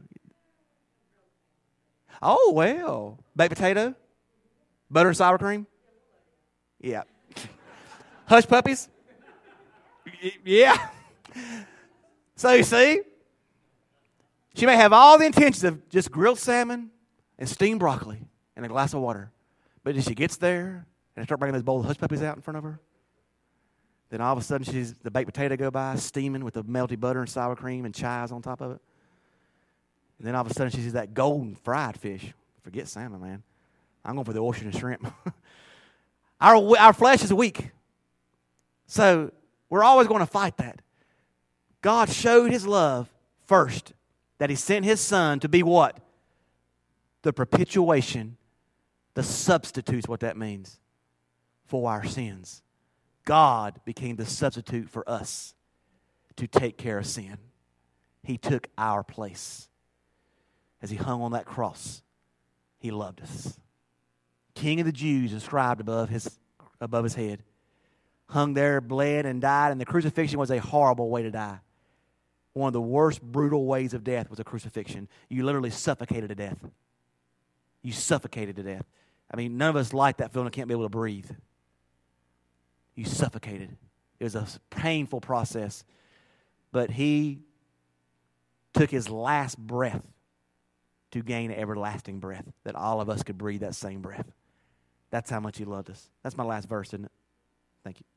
Oh, well. Baked potato? Butter and sour cream? Yeah. Hush puppies? Yeah. So you see, she may have all the intentions of just grilled salmon and steamed broccoli and a glass of water. But as she gets there and I start bringing those bowl of hush puppies out in front of her, then all of a sudden she's the baked potato go by, steaming with the melty butter and sour cream and chives on top of it. And then all of a sudden she sees that golden fried fish. Forget salmon, man. I'm going for the oyster and shrimp. Our flesh is weak. So we're always going to fight that. God showed His love first, that He sent His Son to be what? The propitiation, the substitute is what that means, for our sins. God became the substitute for us to take care of sin. He took our place. As He hung on that cross, He loved us. King of the Jews, inscribed above his head, hung there, bled, and died, and the crucifixion was a horrible way to die. One of the worst brutal ways of death was a crucifixion. You literally suffocated to death. You suffocated to death. I mean, none of us like that feeling. Can't be able to breathe. You suffocated. It was a painful process. But He took His last breath to gain everlasting breath, that all of us could breathe that same breath. That's how much he loved us. That's my last verse, isn't it? Thank you.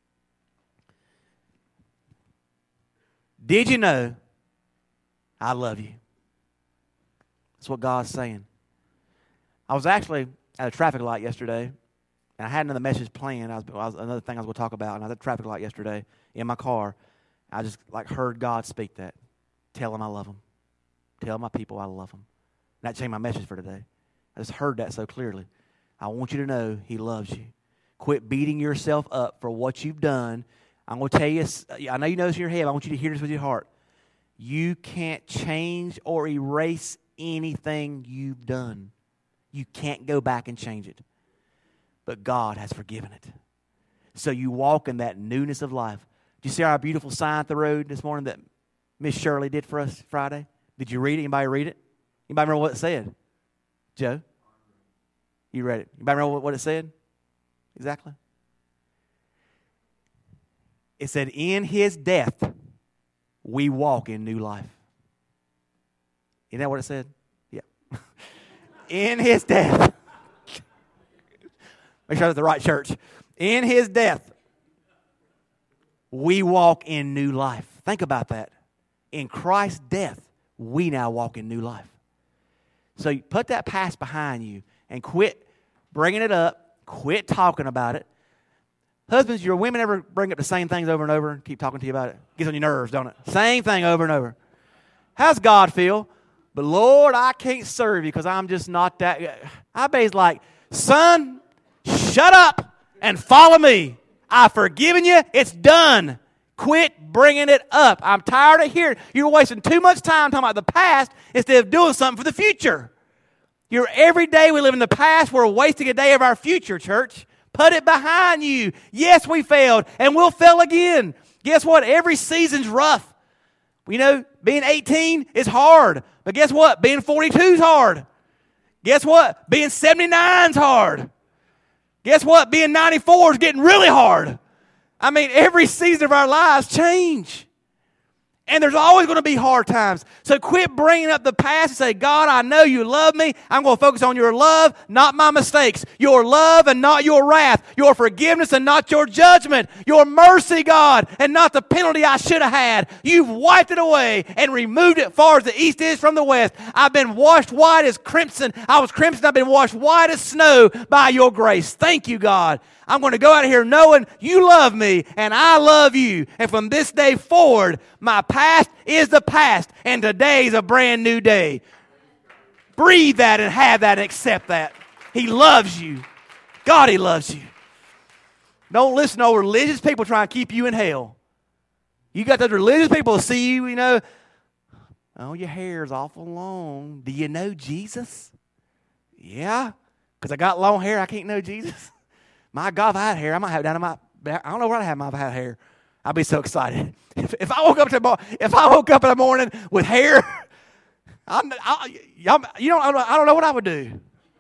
Did you know I love you? That's what God's saying. I was actually at a traffic light yesterday, and I had another message planned. Another thing I was going to talk about, and I was at a traffic light yesterday in my car. I just heard God speak that. Tell them I love them. Tell my people I love them. And that changed my message for today. I just heard that so clearly. I want you to know he loves you. Quit beating yourself up for what you've done. I'm going to tell you, I know you know this in your head, but I want you to hear this with your heart. You can't change or erase anything you've done. You can't go back and change it. But God has forgiven it. So you walk in that newness of life. Did you see our beautiful sign at the road this morning that Miss Shirley did for us Friday? Did you read it? Anybody read it? Anybody remember what it said? Joe? You read it. Anybody remember what it said? Exactly. It said, in his death, we walk in new life. Isn't that what it said? Yeah. In his death. Make sure that's the right church. In his death, we walk in new life. Think about that. In Christ's death, we now walk in new life. So you put that past behind you and quit bringing it up. Quit talking about it. Husbands, your women ever bring up the same things over and over and keep talking to you about it? Gets on your nerves, don't it? Same thing over and over. How's God feel? But Lord, I can't serve you because I'm just not that. I bet he's like, son, shut up and follow me. I've forgiven you. It's done. Quit bringing it up. I'm tired of hearing. You're wasting too much time talking about the past instead of doing something for the future. Every day we live in the past, we're wasting a day of our future, church. Put it behind you. Yes, we failed, and we'll fail again. Guess what? Every season's rough. You know, being 18 is hard. But guess what? Being 42 is hard. Guess what? Being 79 is hard. Guess what? Being 94 is getting really hard. I mean, every season of our lives change. And there's always going to be hard times. So quit bringing up the past and say, God, I know you love me. I'm going to focus on your love, not my mistakes. Your love and not your wrath. Your forgiveness and not your judgment. Your mercy, God, and not the penalty I should have had. You've wiped it away and removed it far as the east is from the west. I've been washed white as crimson. I was crimson. I've been washed white as snow by your grace. Thank you, God. I'm going to go out of here knowing you love me and I love you. And from this day forward, my past is the past and today's a brand new day. Breathe that and have that and accept that. He loves you. God, he loves you. Don't listen to religious people trying to keep you in hell. You got those religious people see you, you know, oh, your hair is awful long. Do you know Jesus? Yeah, because I got long hair, I can't know Jesus. My God, if I had hair, I might have it down in my back. I don't know where I'd have if I had hair. I'd be so excited. If I woke up in the morning with hair, I don't know what I would do.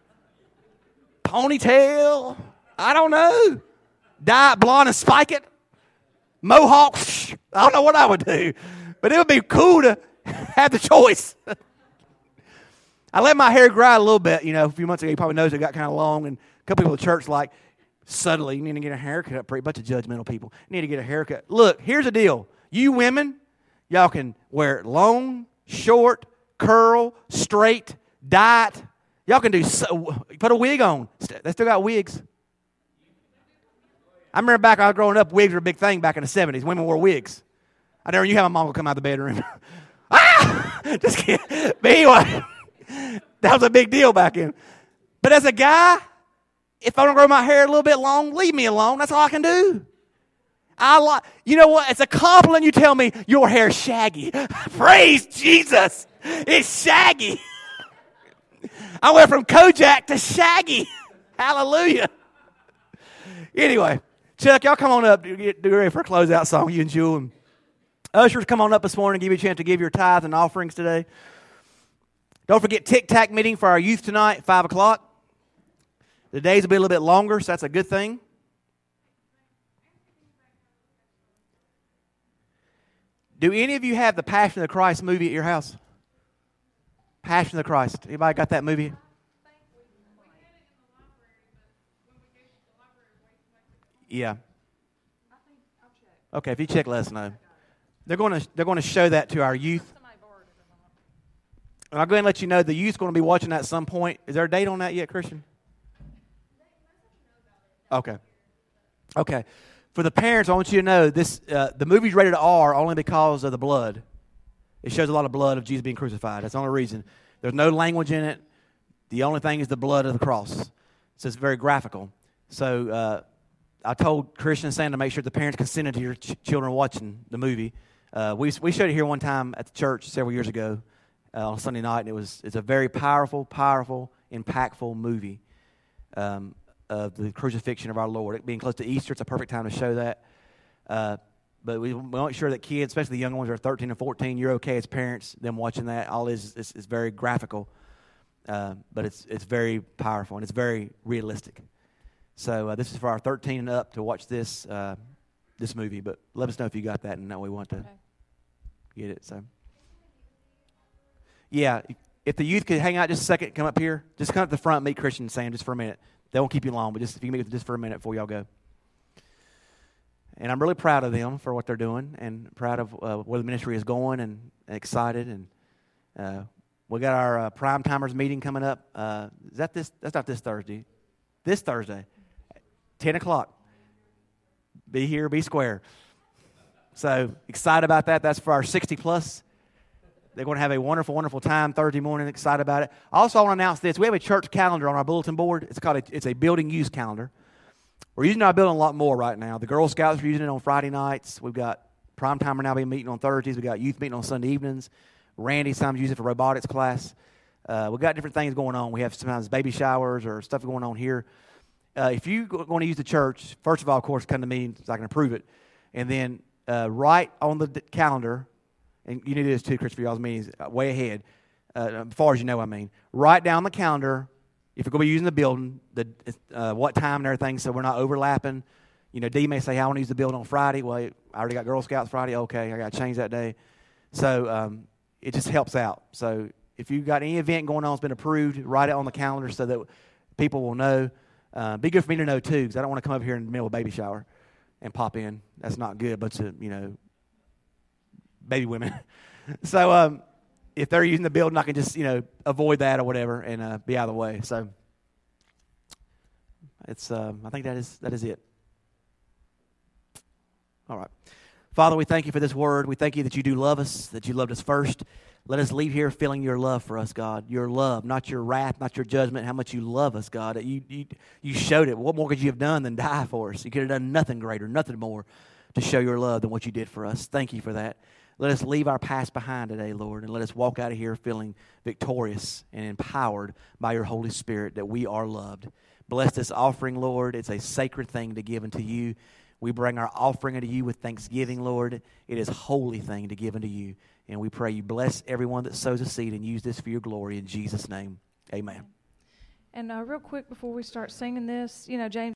Ponytail, I don't know. Dye it blonde and spike it. Mohawk, I don't know what I would do. But it would be cool to have the choice. I let my hair grow a little bit, you know, a few months ago. You probably noticed it got kind of long. And a couple people at church like, suddenly, you need to get a haircut. A bunch of judgmental people. You need to get a haircut. Look, here's the deal. You women, y'all can wear it long, short, curl, straight, dye it. Y'all can put a wig on. They still got wigs. I remember back when I was growing up, wigs were a big thing back in the 70s. Women wore wigs. I never knew how my mom would come out of the bedroom. Just kidding. But anyway, that was a big deal back then. But as a guy, if I don't grow my hair a little bit long, leave me alone. That's all I can do. You know what? It's a compliment you tell me your hair's shaggy. Praise Jesus. It's shaggy. I went from Kojak to shaggy. Hallelujah. Anyway, Chuck, y'all come on up. Get ready for a closeout song, you and Jewel. And ushers, come on up this morning and give you a chance to give your tithes and offerings today. Don't forget Tic-Tac meeting for our youth tonight, 5 o'clock. The days will be a little bit longer, so that's a good thing. Do any of you have the Passion of the Christ movie at your house? Passion of the Christ. Anybody got that movie? Yeah. Okay, if you check, let us know. They're going to show that to our youth. And I'll go ahead and let you know the youth's going to be watching that at some point. Is there a date on that yet, Christian? Okay. Okay. For the parents, I want you to know this: the movie's rated R only because of the blood. It shows a lot of blood of Jesus being crucified. That's the only reason. There's no language in it. The only thing is the blood of the cross. So it's very graphical. So I told Christian and Sam to make sure the parents consented to your children watching the movie. We showed it here one time at the church several years ago on Sunday night, and it's a very powerful, impactful movie of the crucifixion of our Lord. It being close to Easter, it's a perfect time to show that. But we want to make sure that kids, especially the young ones that are 13 and 14, you're okay as parents, them watching that. All is very graphical, but it's very powerful, and it's very realistic. So this is for our 13 and up to watch this movie. But let us know if you got that, and that we want to get it. So, yeah, if the youth could hang out just a second, come up here. Just come up to the front, meet Christian and Sam just for a minute. They won't keep you long, but just if you can meet with them just for a minute before y'all go. And I'm really proud of them for what they're doing, and proud of where the ministry is going, and excited. And we got our Prime Timers meeting coming up. Is that this? That's not this Thursday. This Thursday. 10 o'clock. Be here, be square. So excited about that. That's for our 60-plus. They're going to have a wonderful, wonderful time Thursday morning. Excited about it. Also, I want to announce this. We have a church calendar on our bulletin board. It's a building use calendar. We're using our building a lot more right now. The Girl Scouts are using it on Friday nights. We've got Prime Timer now being meeting on Thursdays. We've got youth meeting on Sunday evenings. Randy sometimes uses it for robotics class. We've got different things going on. We have sometimes baby showers or stuff going on here. If you're going to use the church, first of all, of course, come to me so I can approve it. And then write on the calendar, and you need to do this too, Chris, for y'all's meetings, way ahead, as far as you know, I mean. Write down the calendar, if you're going to be using the building, what time and everything, so we're not overlapping. You know, Dee may say, I want to use the building on Friday. Well, I already got Girl Scouts Friday. Okay, I got to change that day. So it just helps out. So if you've got any event going on that's been approved, write it on the calendar so that people will know. Be good for me to know, too, because I don't want to come up here in the middle of a baby shower and pop in. That's not good, but to, baby women. So if they're using the building, I can just, avoid that or whatever and be out of the way. So it's I think that is it. All right. Father, we thank you for this word. We thank you that you do love us, that you loved us first. Let us leave here feeling your love for us, God. Your love, not your wrath, not your judgment, how much you love us, God. You showed it. What more could you have done than die for us? You could have done nothing greater, nothing more to show your love than what you did for us. Thank you for that. Let us leave our past behind today, Lord, and let us walk out of here feeling victorious and empowered by your Holy Spirit that we are loved. Bless this offering, Lord. It's a sacred thing to give unto you. We bring our offering unto you with thanksgiving, Lord. It is a holy thing to give unto you. And we pray you bless everyone that sows a seed and use this for your glory. In Jesus' name, amen. And real quick before we start singing this, James